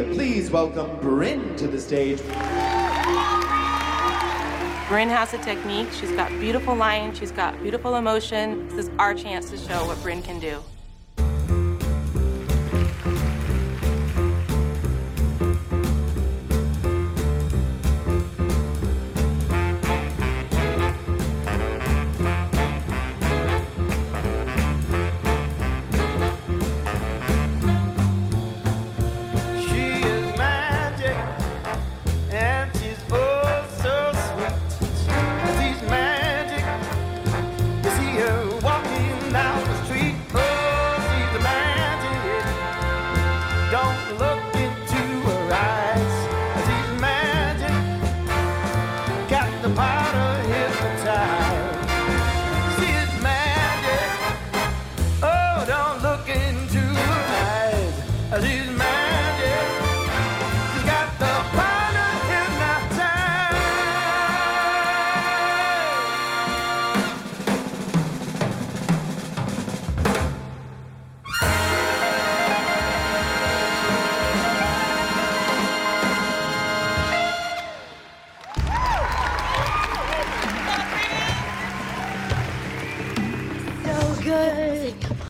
please welcome Bryn to the stage. Bryn has a technique. She's got beautiful lines. She's got beautiful emotion. This is our chance to show what Bryn can do. Don't look into her eyes. She's magic. Got the power to hypnotize. She's magic. Oh, don't look into her eyes. She's magic. She's got the power to hypnotize. So good.